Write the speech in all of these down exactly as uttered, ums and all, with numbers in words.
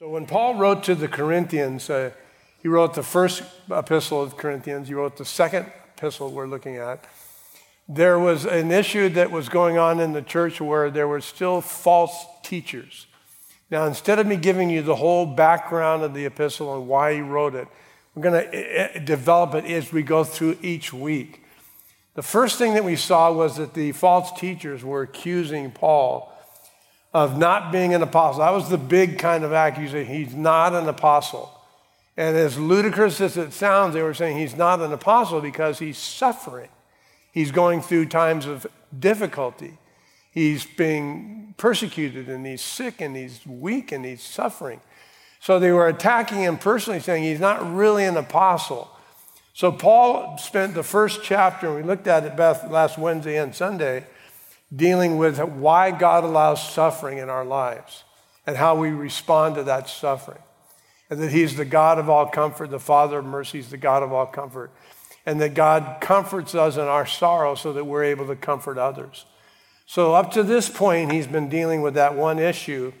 So when Paul wrote to the Corinthians, uh, he wrote the first epistle of Corinthians, he wrote the second epistle we're looking at. There was an issue that was going on in the church where there were still false teachers. Now, instead of me giving you the whole background of the epistle and why he wrote it, we're going to develop it as we go through each week. The first thing that we saw was that the false teachers were accusing Paul of not being an apostle. That was the big kind of accusation. He's not an apostle. And as ludicrous as it sounds, they were saying he's not an apostle because he's suffering. He's going through times of difficulty. He's being persecuted, and he's sick, and he's weak, and he's suffering. So they were attacking him personally, saying he's not really an apostle. So Paul spent the first chapter, and we looked at it last Wednesday and Sunday, dealing with why God allows suffering in our lives and how we respond to that suffering. And that he's the God of all comfort, the Father of mercy, he's the God of all comfort. And that God comforts us in our sorrow so that we're able to comfort others. So up to this point, he's been dealing with that one issue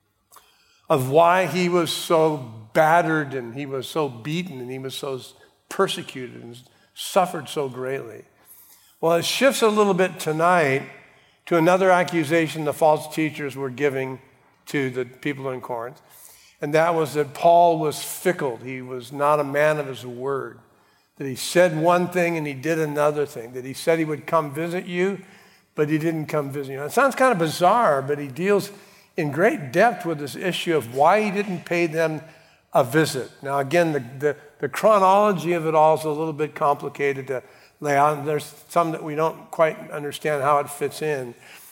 of why he was so battered and he was so beaten and he was so persecuted and suffered so greatly. Well, it shifts a little bit tonight to another accusation the false teachers were giving to the people in Corinth. And that was that Paul was fickle. He was not a man of his word. That he said one thing and he did another thing. That he said he would come visit you, but he didn't come visit you. Now, it sounds kind of bizarre, but he deals in great depth with this issue of why he didn't pay them a visit. Now, again, the, the, the chronology of it all is a little bit complicated to lay out. There's some that we don't quite understand how it fits in.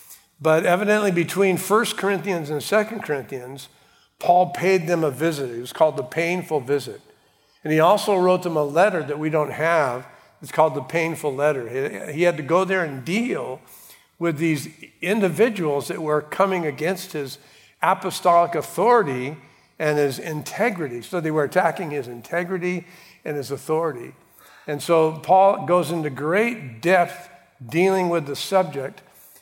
But evidently between First Corinthians and Second Corinthians, Paul paid them a visit. It was called the painful visit. And he also wrote them a letter that we don't have. It's called the painful letter. He had to go there and deal with these individuals that were coming against his apostolic authority and his integrity. So they were attacking his integrity and his authority. And so Paul goes into great depth dealing with the subject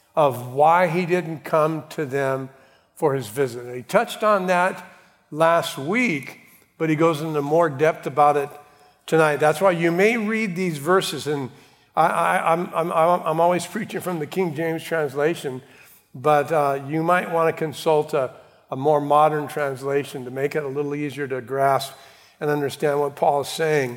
of why he didn't come to them for his visit. And he touched on that last week, but he goes into more depth about it tonight. That's why you may read these verses, and I, I, I'm, I'm, I'm always preaching from the King James translation, but uh, you might want to consult a, a more modern translation to make it a little easier to grasp and understand what Paul is saying.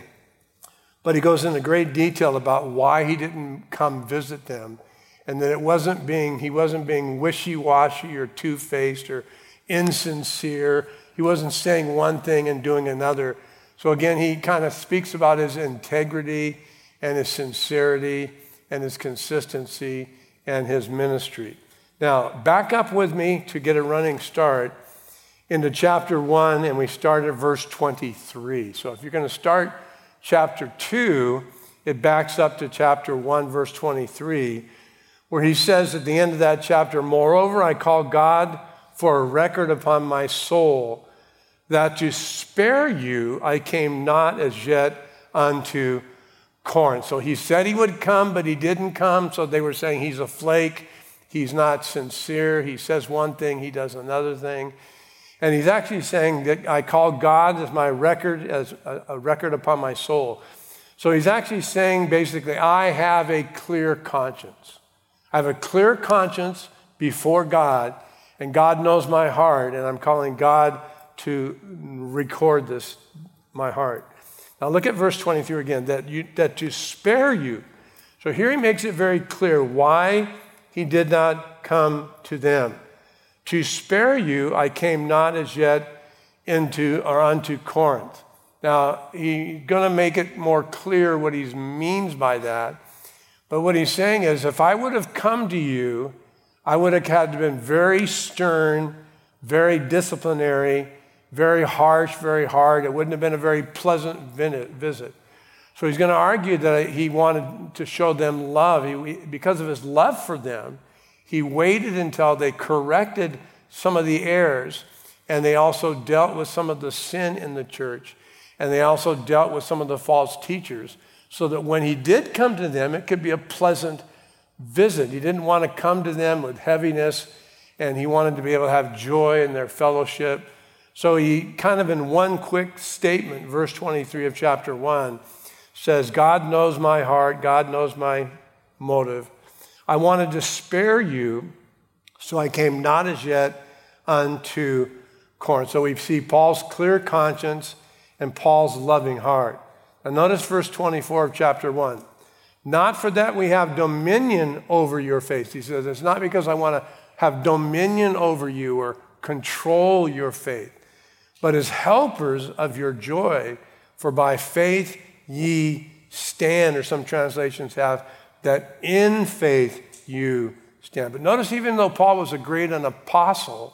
But he goes into great detail about why he didn't come visit them, and that it wasn't being, he wasn't being wishy-washy or two-faced or insincere. He wasn't saying one thing and doing another. So again, he kind of speaks about his integrity and his sincerity and his consistency and his ministry. Now, back up with me to get a running start into chapter one, and we start at verse twenty-three. So if you're going to start chapter two, it backs up to chapter one, verse twenty-three, where he says at the end of that chapter, "Moreover, I call God for a record upon my soul, that to spare you I came not as yet unto Corinth." So he said he would come, but he didn't come. So they were saying he's a flake. He's not sincere. He says one thing, he does another thing. And he's actually saying that I call God as my record, as a, a record upon my soul. So he's actually saying basically, I have a clear conscience. I have a clear conscience before God, and God knows my heart, and I'm calling God to record this, my heart. Now look at verse twenty-three again, that you, that to spare you. So here he makes it very clear why he did not come to them. To spare you, I came not as yet into or unto Corinth. Now, he's going to make it more clear what he means by that. But what he's saying is, if I would have come to you, I would have had to been very stern, very disciplinary, very harsh, very hard. It wouldn't have been a very pleasant visit. So he's going to argue that he wanted to show them love. He, because of his love for them, he waited until they corrected some of the errors, and they also dealt with some of the sin in the church, and they also dealt with some of the false teachers, so that when he did come to them, it could be a pleasant visit. He didn't want to come to them with heaviness, and he wanted to be able to have joy in their fellowship. So he kind of in one quick statement, verse twenty-three of chapter one, says, God knows my heart, God knows my motive. I wanted to spare you, so I came not as yet unto Corinth. So we see Paul's clear conscience and Paul's loving heart. Now notice verse twenty-four of chapter one. Not for that we have dominion over your faith. He says, it's not because I want to have dominion over you or control your faith, but as helpers of your joy, for by faith ye stand, or some translations have that in faith you stand. But notice, even though Paul was a great an apostle,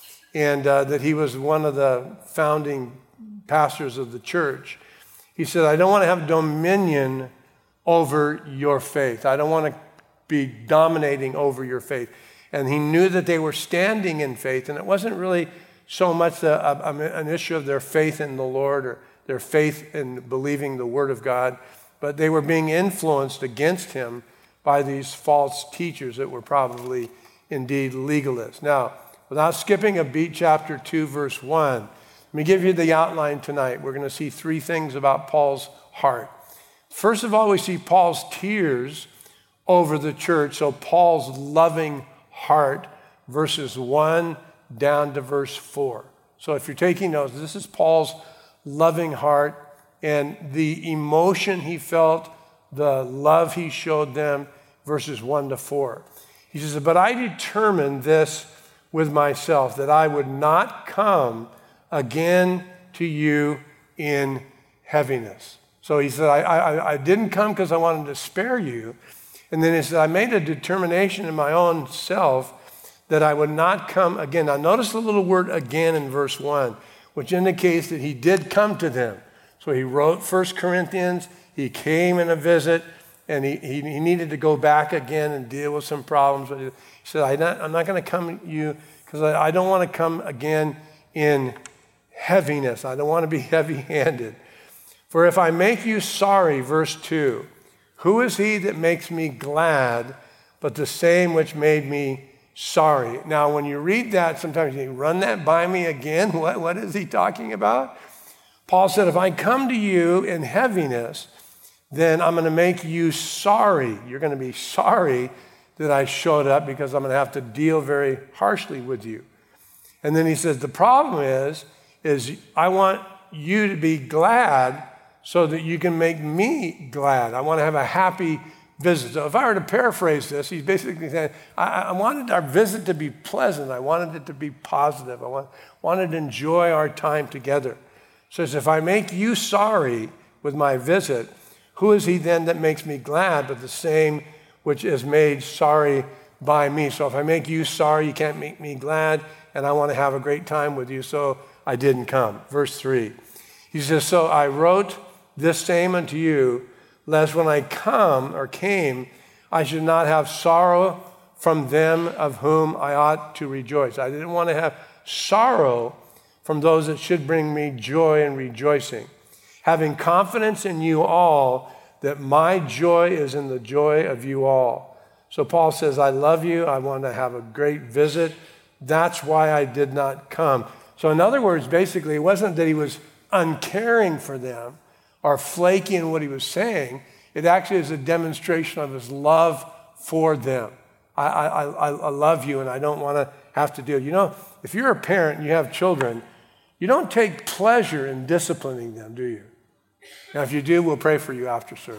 and uh, that he was one of the founding pastors of the church, he said, I don't want to have dominion over your faith. I don't want to be dominating over your faith. And he knew that they were standing in faith, and it wasn't really so much a, a, an issue of their faith in the Lord or their faith in believing the Word of God, but they were being influenced against him by these false teachers that were probably indeed legalists. Now, without skipping a beat, chapter two, verse one, let me give you the outline tonight. We're going to see three things about Paul's heart. First of all, we see Paul's tears over the church, so Paul's loving heart, verses one down to verse four. So if you're taking notes, this is Paul's loving heart and the emotion he felt, the love he showed them, verses one to four. He says, but I determined this with myself, that I would not come again to you in heaviness. So he said, I, I, I didn't come because I wanted to spare you. And then he said, I made a determination in my own self that I would not come again. Now notice the little word again in verse one, which indicates that he did come to them. So he wrote First Corinthians, he came in a visit, and he, he, he needed to go back again and deal with some problems. But he said, I not, I'm not going to come to you because I, I don't want to come again in heaviness. I don't want to be heavy-handed. For if I make you sorry, verse two, who is he that makes me glad but the same which made me sorry? Now, when you read that, sometimes you think, run that by me again. What, what is he talking about? Paul said, if I come to you in heaviness, then I'm going to make you sorry. You're going to be sorry that I showed up because I'm going to have to deal very harshly with you. And then he says, the problem is, is I want you to be glad so that you can make me glad. I want to have a happy visit. So if I were to paraphrase this, he's basically saying, I, I wanted our visit to be pleasant. I wanted it to be positive. I want, wanted to enjoy our time together. So if I make you sorry with my visit, who is he then that makes me glad but the same which is made sorry by me? So if I make you sorry, you can't make me glad, and I want to have a great time with you, so I didn't come. Verse three, he says, so I wrote this same unto you, lest when I come or came, I should not have sorrow from them of whom I ought to rejoice. I didn't want to have sorrow from those that should bring me joy and rejoicing. Having confidence in you all, that my joy is in the joy of you all. So Paul says, I love you. I want to have a great visit. That's why I did not come. So in other words, basically, it wasn't that he was uncaring for them or flaky in what he was saying. It actually is a demonstration of his love for them. I, I, I, I love you, and I don't want to have to deal. You know, if you're a parent and you have children, you don't take pleasure in disciplining them, do you? Now, if you do, we'll pray for you after service.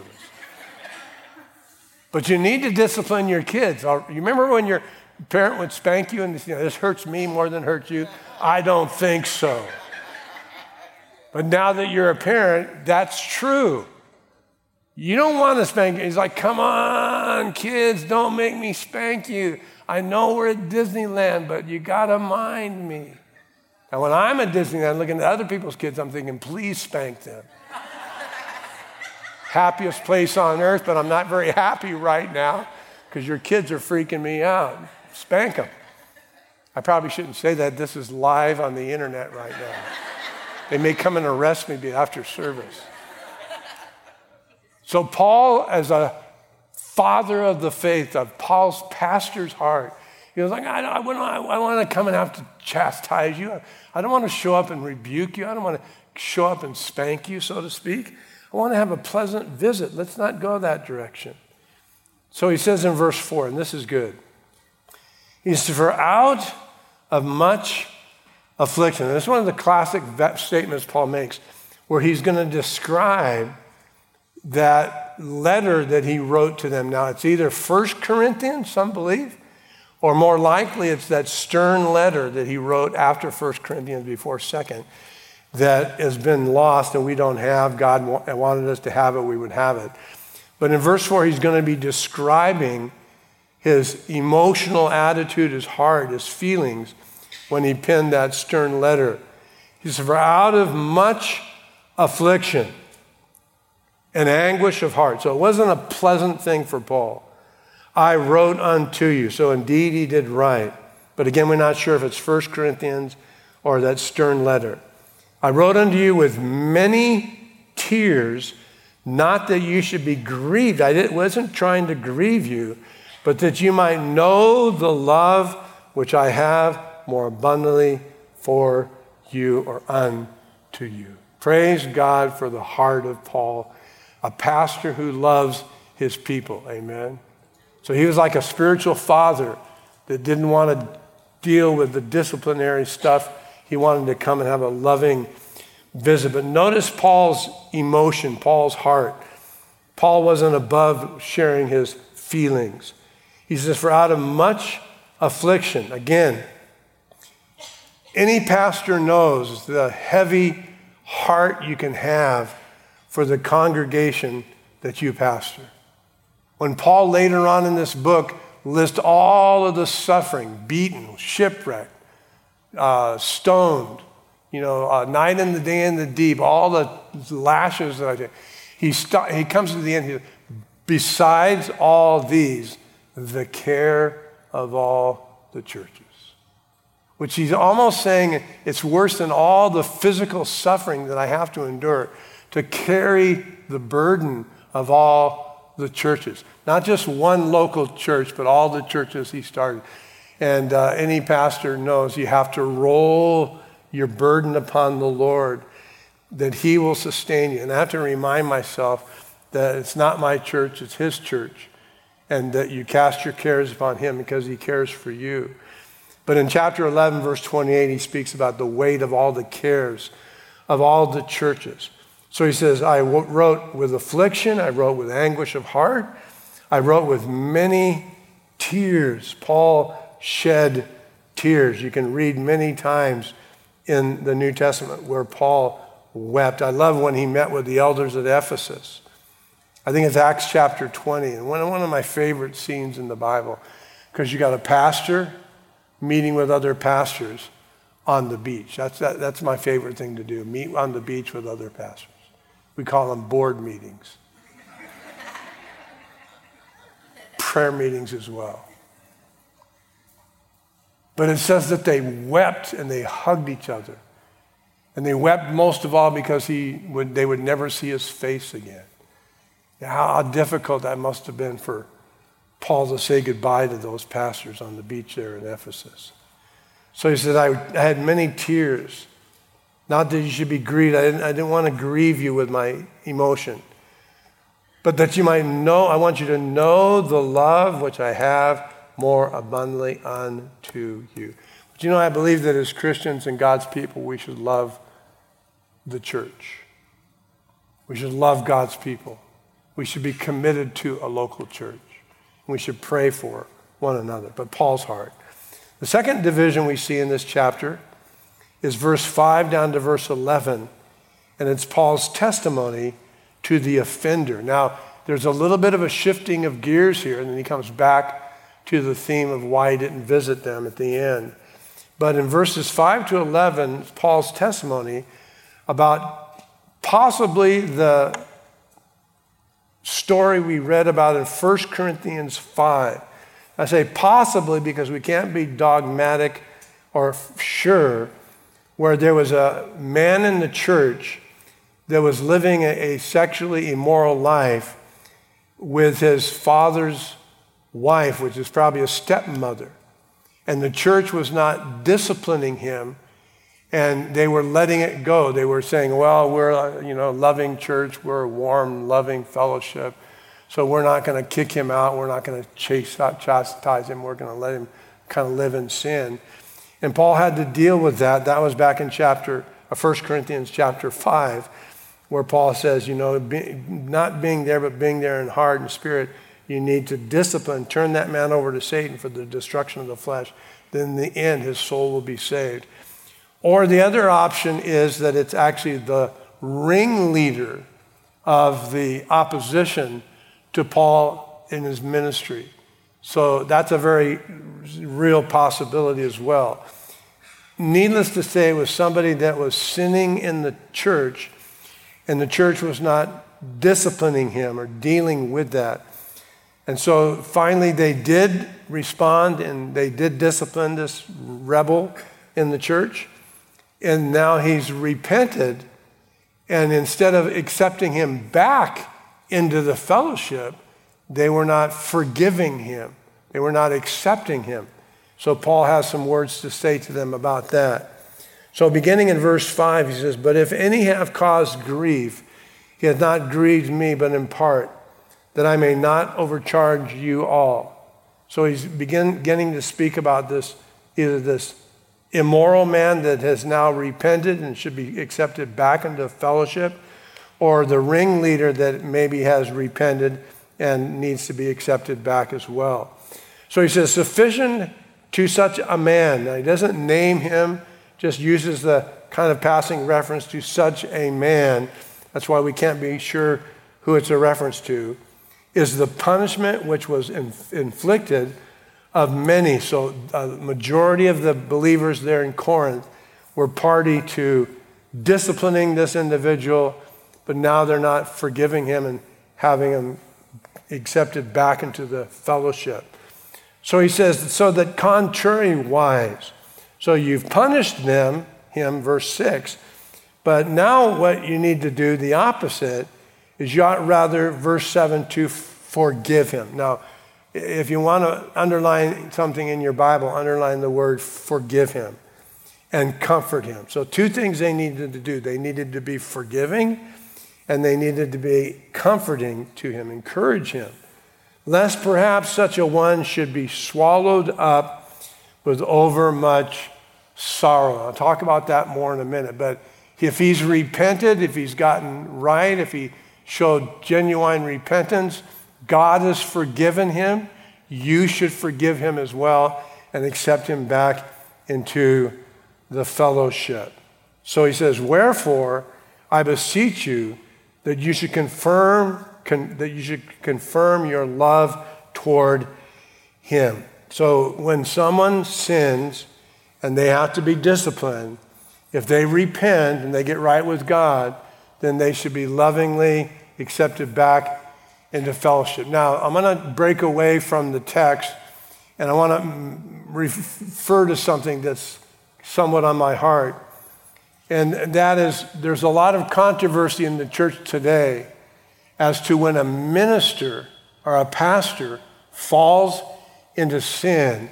But you need to discipline your kids. You remember when your parent would spank you and you know, this hurts me more than hurts you? I don't think so. But now that you're a parent, that's true. You don't want to spank you. He's like, come on, kids, don't make me spank you. I know we're at Disneyland, but you got to mind me. Now, when I'm at Disneyland looking at other people's kids, I'm thinking, please spank them. Happiest place on earth, but I'm not very happy right now because your kids are freaking me out. Spank them. I probably shouldn't say that. This is live on the internet right now. They may come and arrest me after service. So Paul, as a father of the faith, of Paul's pastor's heart, He was like, I, I, wouldn't, I, I want to come and have to chastise you. I don't want to show up and rebuke you. I don't want to show up and spank you, so to speak. I want to have a pleasant visit. Let's not go that direction. So he says in verse four, and this is good. He says, for out of much affliction. And this is one of the classic statements Paul makes, where he's going to describe that letter that he wrote to them. Now, it's either First Corinthians, some believe, or more likely it's that stern letter that he wrote after First Corinthians before Second that has been lost and we don't have. God wanted us to have it, we would have it. But in verse four, he's going to be describing his emotional attitude, his heart, his feelings when he penned that stern letter. He said, for out of much affliction and anguish of heart. So it wasn't a pleasant thing for Paul. I wrote unto you. So indeed he did write. But again, we're not sure if it's First Corinthians or that stern letter. I wrote unto you with many tears, not that you should be grieved. I wasn't trying to grieve you, but that you might know the love which I have more abundantly for you or unto you. Praise God for the heart of Paul, a pastor who loves his people. Amen. So he was like a spiritual father that didn't want to deal with the disciplinary stuff. He wanted to come and have a loving visit. But notice Paul's emotion, Paul's heart. Paul wasn't above sharing his feelings. He says, for out of much affliction, again, any pastor knows the heavy heart you can have for the congregation that you pastor. When Paul later on in this book lists all of the suffering, beaten, shipwrecked, uh, stoned, you know, uh, night and the day in the deep, all the lashes that I did, he, st- he comes to the end, he, besides all these, the care of all the churches. Which he's almost saying it's worse than all the physical suffering that I have to endure to carry the burden of all the churches. Not just one local church, but all the churches he started. And uh, any pastor knows you have to roll your burden upon the Lord, that he will sustain you. And I have to remind myself that it's not my church, it's his church. And that you cast your cares upon him because he cares for you. But in chapter eleven, verse twenty-eight, he speaks about the weight of all the cares of all the churches. So he says, I wrote with affliction, I wrote with anguish of heart, I wrote with many tears. Paul shed tears. You can read many times in the New Testament where Paul wept. I love when he met with the elders at Ephesus. I think it's Acts chapter twenty, and one of my favorite scenes in the Bible, because you got a pastor meeting with other pastors on the beach. That's, that, that's my favorite thing to do, meet on the beach with other pastors. We call them board meetings. Prayer meetings as well. But it says that they wept and they hugged each other. And they wept most of all because he would, they would never see his face again. How difficult that must have been for Paul to say goodbye to those pastors on the beach there in Ephesus. So he said, I, I had many tears. Not that you should be grieved. I didn't, I didn't want to grieve you with my emotion. But that you might know, I want you to know the love which I have more abundantly unto you. But you know, I believe that as Christians and God's people, we should love the church. We should love God's people. We should be committed to a local church. We should pray for one another. But Paul's heart. The second division we see in this chapter is verse five down to verse eleven. And it's Paul's testimony to the offender. Now, there's a little bit of a shifting of gears here, and then he comes back to the theme of why he didn't visit them at the end. But in verses five to eleven, Paul's testimony about possibly the story we read about in First Corinthians five. I say possibly because we can't be dogmatic or sure, where there was a man in the church that was living a, a sexually immoral life with his father's wife, which is probably a stepmother. and the church was not disciplining him, and they were letting it go. They were saying, well, we're a, you know, loving church, we're a warm, loving fellowship, so we're not going to kick him out, we're not going to chase out, chastise him, we're going to let him kind of live in sin. And Paul had to deal with that. That was back in chapter, First Corinthians chapter five, where Paul says, you know, be, not being there, but being there in heart and spirit, you need to discipline, turn that man over to Satan for the destruction of the flesh. Then in the end, his soul will be saved. Or the other option is that it's actually the ringleader of the opposition to Paul in his ministry. So that's a very real possibility as well. Needless to say, it was somebody that was sinning in the church, and the church was not disciplining him or dealing with that. And so finally they did respond, and they did discipline this rebel in the church. And now he's repented, and instead of accepting him back into the fellowship, they were not forgiving him. They were not accepting him. So Paul has some words to say to them about that. So beginning in verse five, he says, "But if any have caused grief, he hath not grieved me, but in part, that I may not overcharge you all." So he's begin, beginning to speak about this, either this immoral man that has now repented and should be accepted back into fellowship, or the ringleader that maybe has repented and needs to be accepted back as well. So he says, sufficient to such a man. Now he doesn't name him, just uses the kind of passing reference to such a man. That's why we can't be sure who it's a reference to. Is the punishment which was inf- inflicted of many. So a majority of the believers there in Corinth were party to disciplining this individual, but now they're not forgiving him and having him accepted back into the fellowship. So he says, so that contrariwise, so you've punished them, him, verse six, but now what you need to do, the opposite, is you ought rather, verse seven, to forgive him. Now, if you want to underline something in your Bible, underline the word forgive him and comfort him. So two things they needed to do. They needed to be forgiving, and they needed to be comforting to him, encourage him, lest perhaps such a one should be swallowed up with overmuch sorrow. I'll talk about that more in a minute, but if he's repented, if he's gotten right, if he showed genuine repentance, God has forgiven him. You should forgive him as well and accept him back into the fellowship. So he says, wherefore, I beseech you that you should confirm con- that you should confirm your love toward him. So when someone sins and they have to be disciplined, if they repent and they get right with God, then they should be lovingly accepted back into fellowship. Now, I'm going to break away from the text, and I want to refer to something that's somewhat on my heart. And that is, there's a lot of controversy in the church today as to when a minister or a pastor falls into sin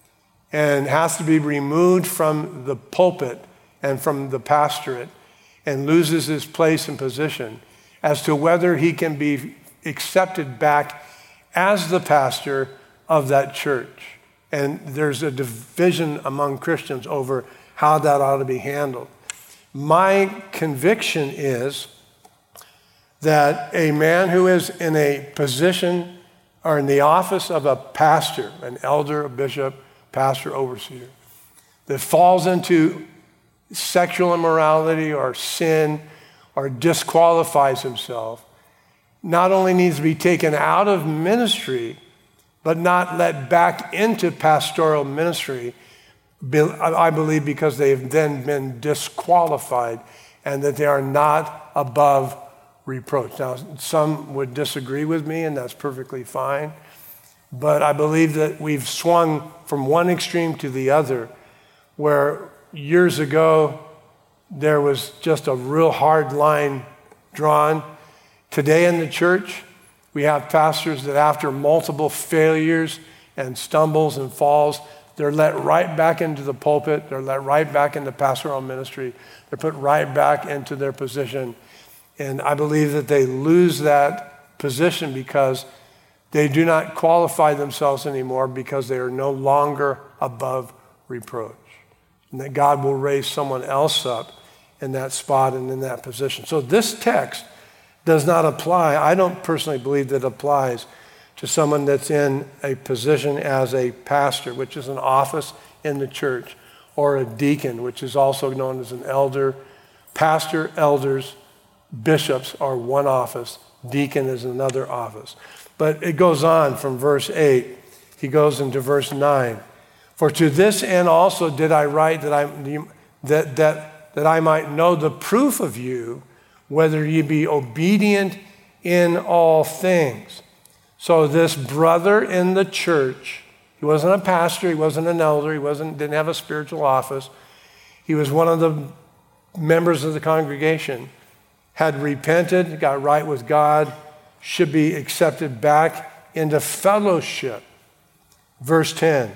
and has to be removed from the pulpit and from the pastorate and loses his place and position, as to whether he can be accepted back as the pastor of that church. And there's a division among Christians over how that ought to be handled. My conviction is that a man who is in a position or in the office of a pastor, an elder, a bishop, pastor, overseer, that falls into sexual immorality or sin or disqualifies himself, not only needs to be taken out of ministry, but not let back into pastoral ministry, I believe, because they've then been disqualified and that they are not above reproach. Now, some would disagree with me, and that's perfectly fine, but I believe that we've swung from one extreme to the other, where years ago there was just a real hard line drawn. Today in the church, we have pastors that after multiple failures and stumbles and falls, they're let right back into the pulpit. They're let right back into pastoral ministry. They're put right back into their position. And I believe that they lose that position because they do not qualify themselves anymore because they are no longer above reproach. And that God will raise someone else up in that spot and in that position. So this text does not apply. I don't personally believe that it applies to someone that's in a position as a pastor, which is an office in the church, or a deacon, which is also known as an elder. Pastor, elders, bishops are one office. Deacon is another office. But it goes on from verse eight. He goes into verse nine. For to this end also did I write that I, that, that, that I might know the proof of you, whether ye be obedient in all things. So this brother in the church, he wasn't a pastor, he wasn't an elder, he wasn't didn't have a spiritual office. He was one of the members of the congregation, had repented, got right with God, should be accepted back into fellowship. Verse ten,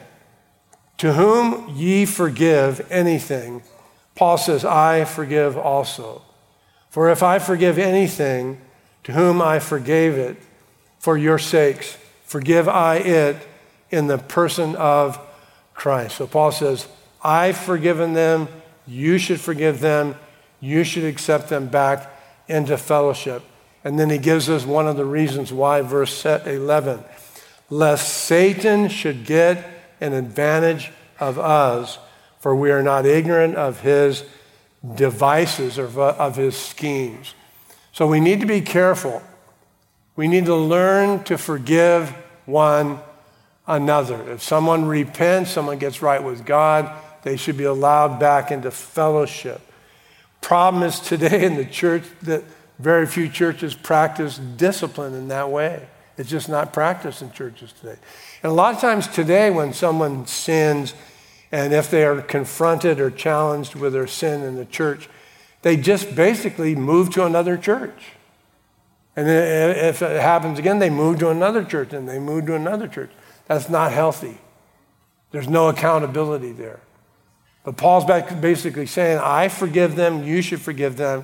to whom ye forgive anything, Paul says, I forgive also. For if I forgive anything, to whom I forgave it, for your sakes, forgive I it in the person of Christ. So Paul says, I've forgiven them, you should forgive them, you should accept them back into fellowship. And then he gives us one of the reasons why, verse eleven, lest Satan should get an advantage of us, for we are not ignorant of his devices or of his schemes. So we need to be careful. We need to learn to forgive one another. If someone repents, someone gets right with God, they should be allowed back into fellowship. Problem is today in the church that very few churches practice discipline in that way. It's just not practiced in churches today. And a lot of times today when someone sins, and if they are confronted or challenged with their sin in the church, they just basically move to another church. And then if it happens again, they move to another church, and they move to another church. That's not healthy. There's no accountability there. But Paul's basically saying, I forgive them, you should forgive them.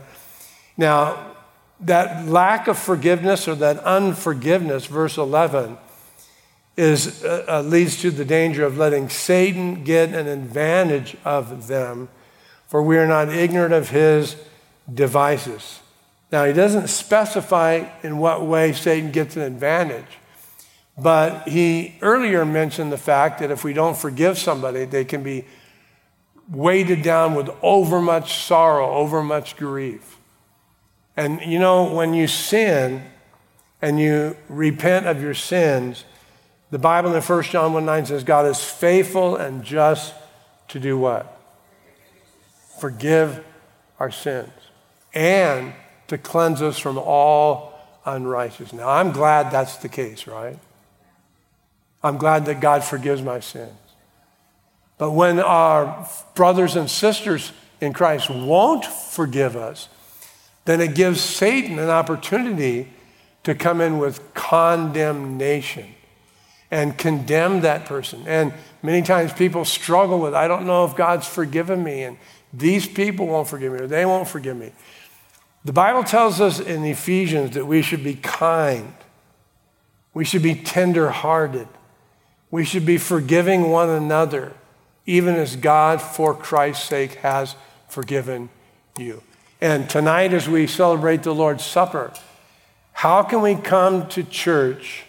Now, that lack of forgiveness or that unforgiveness, verse eleven, is uh, leads to the danger of letting Satan get an advantage of them, for we are not ignorant of his devices. Now, he doesn't specify in what way Satan gets an advantage, but he earlier mentioned the fact that if we don't forgive somebody, they can be weighted down with overmuch sorrow, overmuch grief. And you know, when you sin and you repent of your sins, the Bible in First John one nine says God is faithful and just to do what? Forgive our sins and to cleanse us from all unrighteousness. Now, I'm glad that's the case, right? I'm glad that God forgives my sins. But when our brothers and sisters in Christ won't forgive us, then it gives Satan an opportunity to come in with condemnation and condemn that person. And many times people struggle with, I don't know if God's forgiven me, and these people won't forgive me, or they won't forgive me. The Bible tells us in Ephesians that we should be kind. We should be tender-hearted. We should be forgiving one another, even as God, for Christ's sake, has forgiven you. And tonight, as we celebrate the Lord's Supper, how can we come to church,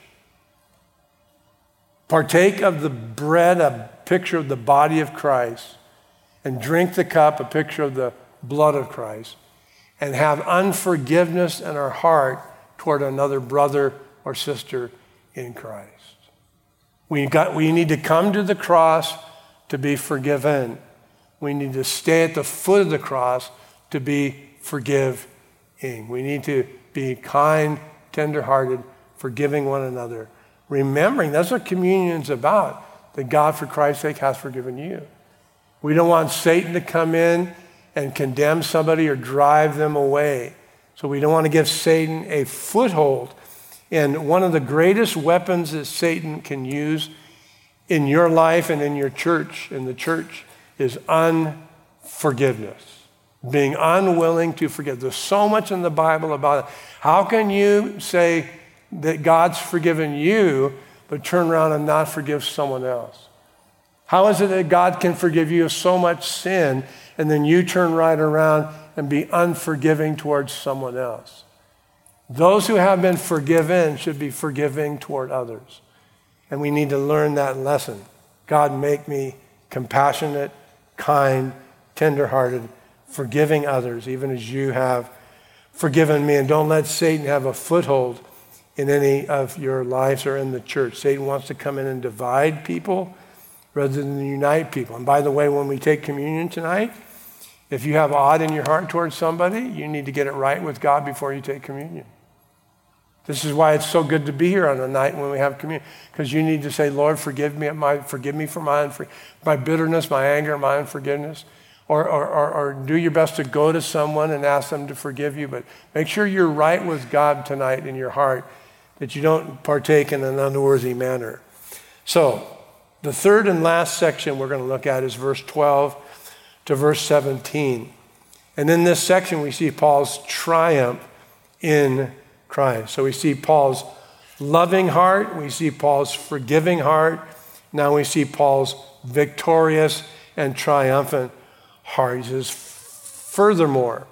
partake of the bread, a picture of the body of Christ, and drink the cup, a picture of the blood of Christ, and have unforgiveness in our heart toward another brother or sister in Christ? We got, we need to come to the cross to be forgiven. We need to stay at the foot of the cross to be forgiving. We need to be kind, tender-hearted, forgiving one another. Remembering, that's what communion's about, that God, for Christ's sake, has forgiven you. We don't want Satan to come in and condemn somebody or drive them away. So we don't want to give Satan a foothold. And one of the greatest weapons that Satan can use in your life and in your church, in the church, is unforgiveness. Being unwilling to forgive. There's so much in the Bible about it. How can you say that God's forgiven you, but turn around and not forgive someone else? How is it that God can forgive you of so much sin, and then you turn right around and be unforgiving towards someone else? Those who have been forgiven should be forgiving toward others. And we need to learn that lesson. God, make me compassionate, kind, tenderhearted, forgiving others, even as you have forgiven me. And don't let Satan have a foothold in any of your lives or in the church. Satan wants to come in and divide people rather than unite people. And by the way, when we take communion tonight, if you have odd in your heart towards somebody, you need to get it right with God before you take communion. This is why it's so good to be here on a night when we have communion, because you need to say, Lord, forgive me, my, forgive me for my, my bitterness, my anger, my unforgiveness. Or, or, or, or do your best to go to someone and ask them to forgive you, but make sure you're right with God tonight in your heart, that you don't partake in an unworthy manner. So, the third and last section we're going to look at is verse twelve to verse seventeen. And in this section, we see Paul's triumph in Christ. So we see Paul's loving heart, we see Paul's forgiving heart, now we see Paul's victorious and triumphant heart. He says, furthermore,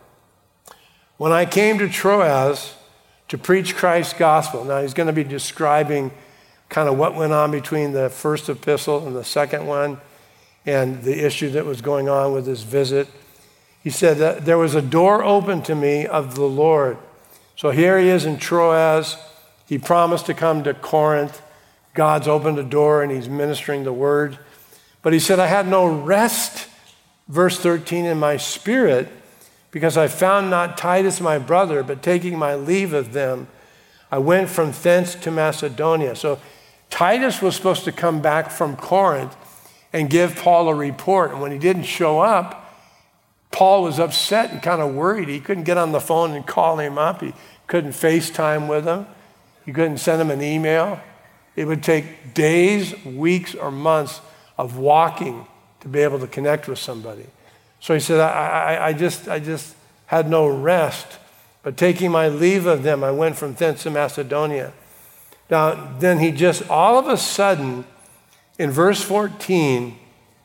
when I came to Troas to preach Christ's gospel, now he's going to be describing kind of what went on between the first epistle and the second one and the issue that was going on with his visit. He said that there was a door open to me of the Lord. So here he is in Troas. He promised to come to Corinth. God's opened a door and he's ministering the word. But he said, I had no rest, verse thirteen, in my spirit, because I found not Titus my brother, but taking my leave of them, I went from thence to Macedonia. So Titus was supposed to come back from Corinth and give Paul a report. And when he didn't show up, Paul was upset and kind of worried. He couldn't get on the phone and call him up. He couldn't FaceTime with him. He couldn't send him an email. It would take days, weeks, or months of walking to be able to connect with somebody. So he said, I, I, I, just, I just had no rest. But taking my leave of them, I went from thence to Macedonia. Now, then he just all of a sudden, in verse fourteen,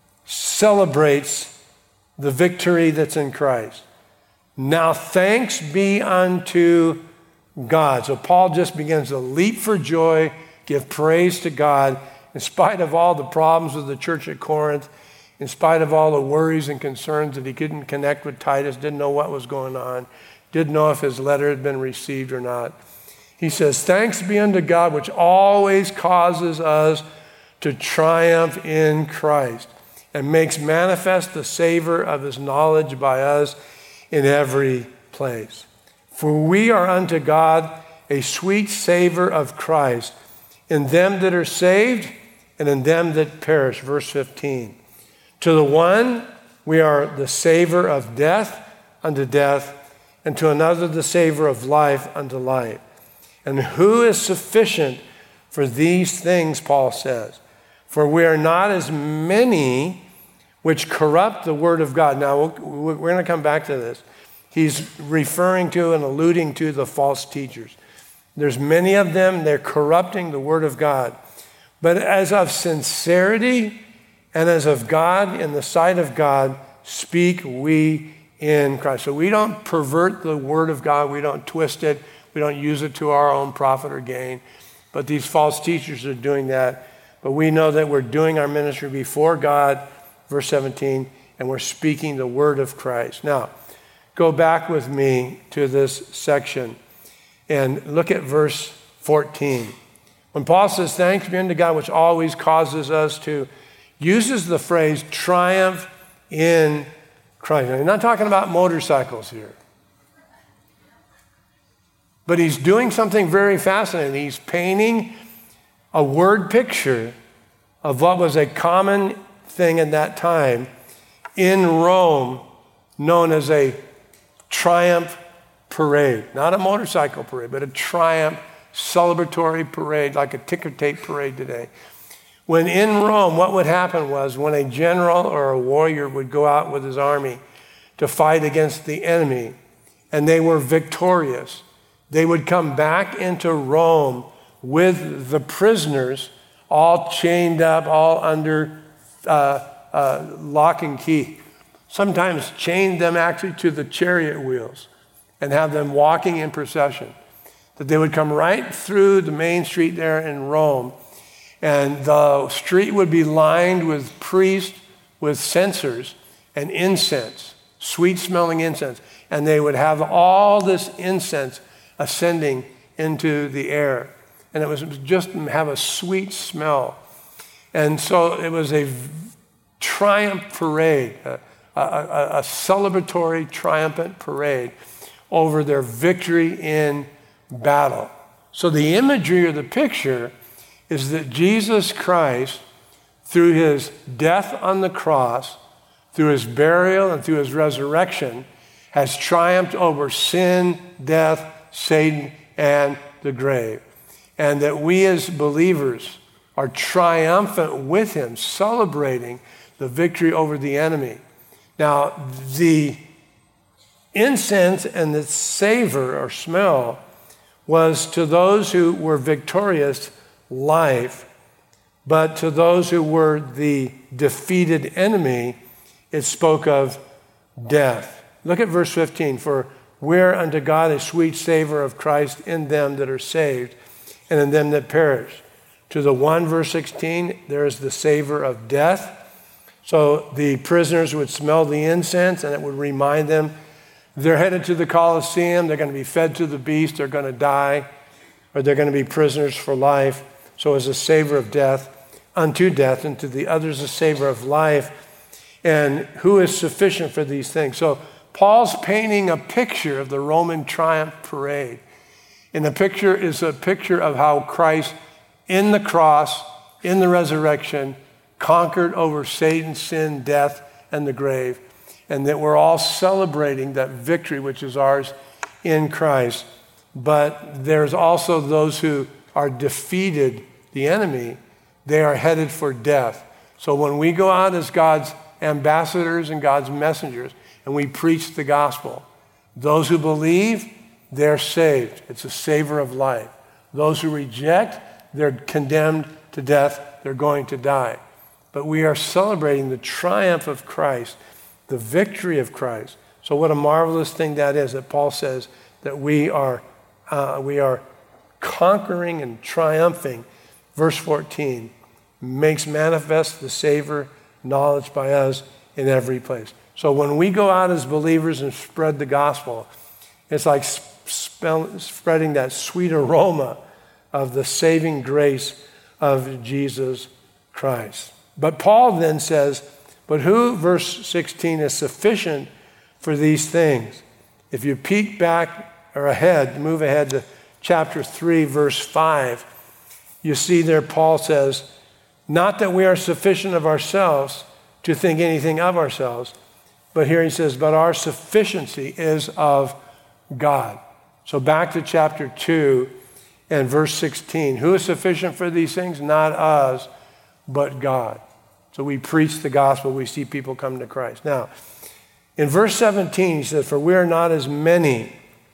celebrates the victory that's in Christ. Now thanks be unto God. So Paul just begins to leap for joy, give praise to God, in spite of all the problems with the church at Corinth, in spite of all the worries and concerns that he couldn't connect with Titus, didn't know what was going on, didn't know if his letter had been received or not. He says, thanks be unto God, which always causes us to triumph in Christ, and makes manifest the savor of his knowledge by us in every place. For we are unto God a sweet savor of Christ in them that are saved and in them that perish. Verse fifteen. To the one we are the savor of death unto death, and to another the savor of life unto life. And who is sufficient for these things, Paul says? For we are not as many which corrupt the word of God. Now, we're going to come back to this. He's referring to and alluding to the false teachers. There's many of them, they're corrupting the word of God. But as of sincerity and as of God, in the sight of God, speak we in Christ. So we don't pervert the word of God. We don't twist it. We don't use it to our own profit or gain. But these false teachers are doing that. But we know that we're doing our ministry before God, verse seventeen, and we're speaking the word of Christ. Now, go back with me to this section and look at verse fourteen. When Paul says, thanks be unto God, which always causes us to, uses the phrase triumph in Christ. Now, he's not talking about motorcycles here. But he's doing something very fascinating. He's painting a word picture of what was a common thing in that time in Rome, known as a triumph parade. Not a motorcycle parade, but a triumph celebratory parade, like a ticker tape parade today, When in Rome, what would happen was when a general or a warrior would go out with his army to fight against the enemy, and they were victorious, they would come back into Rome with the prisoners all chained up, all under uh, uh, lock and key. Sometimes chained them actually to the chariot wheels and have them walking in procession. That they would come right through the main street there in Rome, and the street would be lined with priests with censers and incense, sweet-smelling incense. And they would have all this incense ascending into the air. And it was just have a sweet smell. And so it was a triumph parade, a, a, a, a celebratory, triumphant parade over their victory in battle. So the imagery or the picture is that Jesus Christ, through his death on the cross, through his burial and through his resurrection, has triumphed over sin, death, Satan, and the grave. And that we as believers are triumphant with him, celebrating the victory over the enemy. Now, the incense and the savor or smell was to those who were victorious, life, but to those who were the defeated enemy, it spoke of death. Look at verse fifteen. For we're unto God a sweet savor of Christ in them that are saved and in them that perish. To the one, verse sixteen, there is the savor of death. So the prisoners would smell the incense and it would remind them they're headed to the Colosseum, they're going to be fed to the beast, they're going to die, or they're going to be prisoners for life. So it's a savor of death unto death, and to the others a savor of life. And who is sufficient for these things? So Paul's painting a picture of the Roman triumph parade. And the picture is a picture of how Christ in the cross, in the resurrection, conquered over Satan, sin, death, and the grave. And that we're all celebrating that victory which is ours in Christ. But there's also those who are defeated, the enemy, they are headed for death. So when we go out as God's ambassadors and God's messengers and we preach the gospel, those who believe, they're saved. It's a savor of life. Those who reject, they're condemned to death. They're going to die. But we are celebrating the triumph of Christ, the victory of Christ. So what a marvelous thing that is, that Paul says that we are uh, we are conquering and triumphing. Verse fourteen, makes manifest the savor, knowledge by us in every place. So when we go out as believers and spread the gospel, it's like sp- spreading that sweet aroma of the saving grace of Jesus Christ. But Paul then says, but who, verse sixteen, is sufficient for these things? If you peek back or ahead, move ahead to chapter three, verse five, you see there Paul says, not that we are sufficient of ourselves to think anything of ourselves, but here he says, but our sufficiency is of God. So back to chapter two and verse sixteen. Who is sufficient for these things? Not us, but God. So we preach the gospel, we see people come to Christ. Now, in verse seventeen, he says, for we are not as many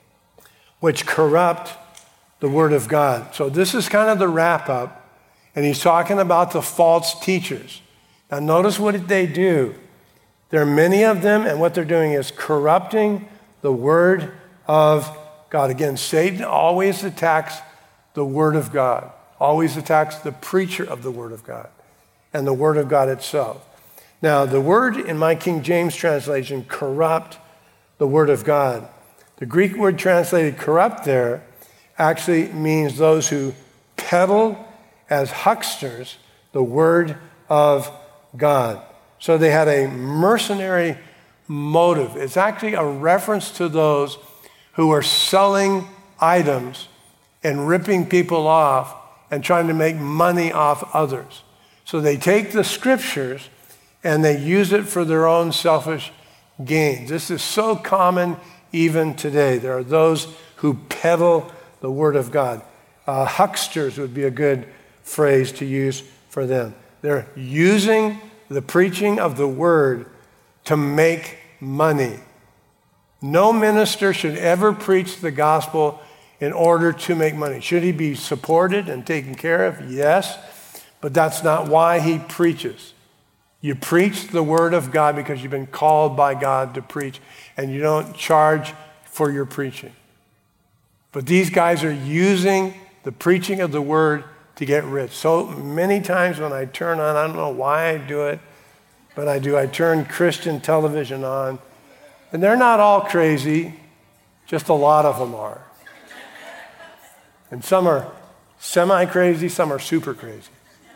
which corrupt the word of God. So this is kind of the wrap up, and he's talking about the false teachers. Now notice what they do. There are many of them, and what they're doing is corrupting the word of God. Again, Satan always attacks the word of God, always attacks the preacher of the word of God and the word of God itself. Now, the word in my King James translation, corrupt the word of God. The Greek word translated corrupt there actually means those who peddle as hucksters the word of God. So they had a mercenary motive. It's actually a reference to those who are selling items and ripping people off and trying to make money off others. So they take the scriptures and they use it for their own selfish gains. This is so common even today. There are those who peddle the word of God. Uh, hucksters would be a good phrase to use for them. They're using the preaching of the word to make money. No minister should ever preach the gospel in order to make money. Should he be supported and taken care of? Yes, but that's not why he preaches. You preach the word of God because you've been called by God to preach, and you don't charge for your preaching. But these guys are using the preaching of the word to get rich. So many times when I turn on, I don't know why I do it, but I do. I turn Christian television on, and they're not all crazy, just a lot of them are. And some are semi-crazy, some are super crazy.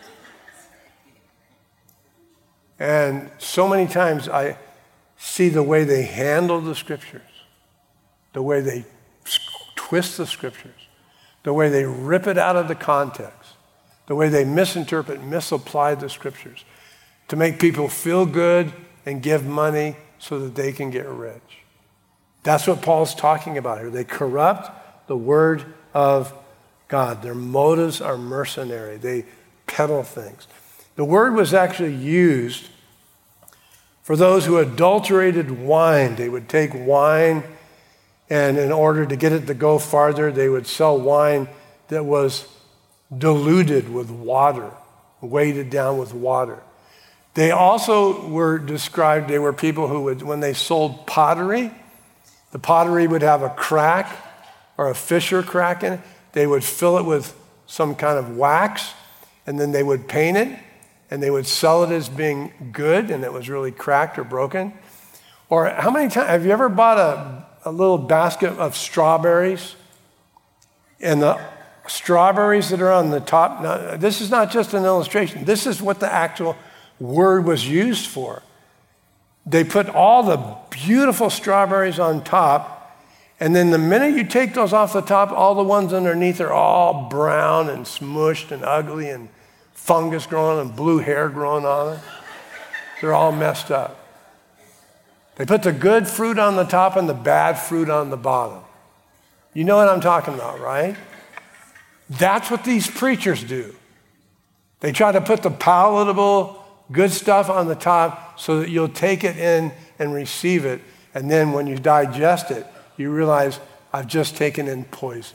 And so many times I see the way they handle the scriptures, the way they twist the scriptures, the way they rip it out of the context, the way they misinterpret, misapply the scriptures to make people feel good and give money so that they can get rich. That's what Paul's talking about here. They corrupt the word of God. Their motives are mercenary. They peddle things. The word was actually used for those who adulterated wine. They would take wine, and in order to get it to go farther, they would sell wine that was diluted with water, weighted down with water. They also were described, they were people who would, when they sold pottery, the pottery would have a crack or a fissure crack in it. They would fill it with some kind of wax, and then they would paint it, and they would sell it as being good, and it was really cracked or broken. Or how many times, have you ever bought a, a little basket of strawberries? And the strawberries that are on the top, now, this is not just an illustration. This is what the actual word was used for. They put all the beautiful strawberries on top, and then the minute you take those off the top, all the ones underneath are all brown and smushed and ugly and fungus growing and blue hair growing on it. They're all messed up. They put the good fruit on the top and the bad fruit on the bottom. You know what I'm talking about, right? That's what these preachers do. They try to put the palatable, good stuff on the top so that you'll take it in and receive it. And then when you digest it, you realize, I've just taken in poison.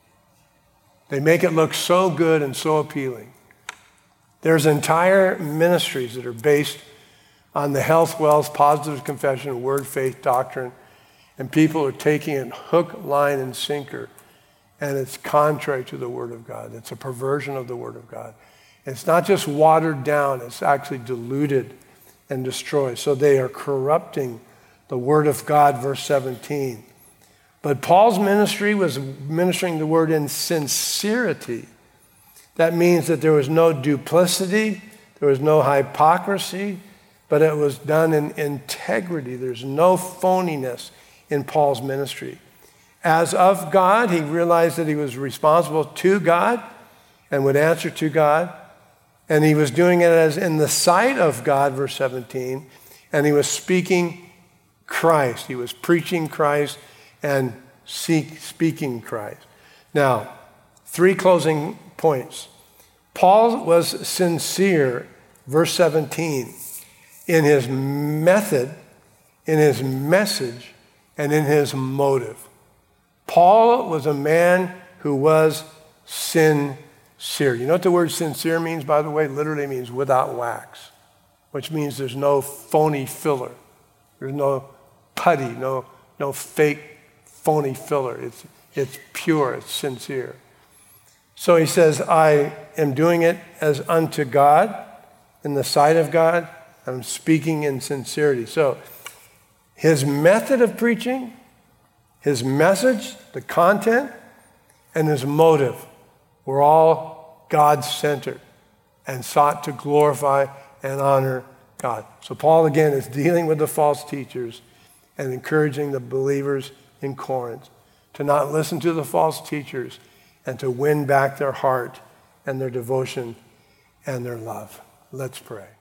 They make it look so good and so appealing. There's entire ministries that are based on the health, wealth, positive confession, word, faith, doctrine, and people are taking it hook, line, and sinker, and it's contrary to the word of God. It's a perversion of the word of God. It's not just watered down, it's actually diluted and destroyed. So they are corrupting the word of God, verse seventeen. But Paul's ministry was ministering the word in sincerity. That means that there was no duplicity, there was no hypocrisy, but it was done in integrity. There's no phoniness in Paul's ministry. As of God, he realized that he was responsible to God and would answer to God. And he was doing it as in the sight of God, verse seventeen, and he was speaking Christ. He was preaching Christ and seek, speaking Christ. Now, three closing points. Paul was sincere, verse seventeen, in his method, in his message, and in his motive. Paul was a man who was sincere. You know what the word sincere means, by the way? Literally means without wax, which means there's no phony filler. There's no putty, no, no fake phony filler. It's, it's pure, it's sincere. So he says, I am doing it as unto God, in the sight of God. I'm speaking in sincerity. So his method of preaching, his message, the content, and his motive were all God-centered and sought to glorify and honor God. So Paul, again, is dealing with the false teachers and encouraging the believers in Corinth to not listen to the false teachers and to win back their heart and their devotion and their love. Let's pray.